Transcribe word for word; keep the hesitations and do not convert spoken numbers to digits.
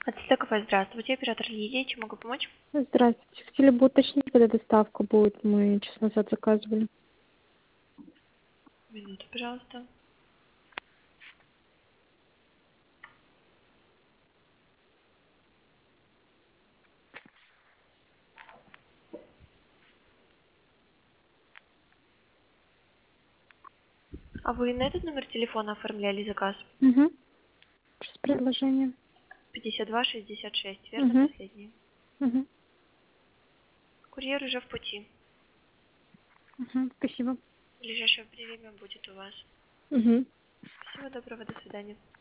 Отстыкова, здравствуйте, оператор Лидия, чем могу помочь? Здравствуйте. Хотели бы уточнить, когда доставка будет. Мы час назад заказывали. Минуту, пожалуйста. А вы на этот номер телефона оформляли заказ? Угу. С предложением. пятьдесят два шестьдесят шесть, верно, Угу. последний? Угу. Курьер уже в пути. Угу. Спасибо. В ближайшее время будет у вас. Угу. Всего доброго, до свидания.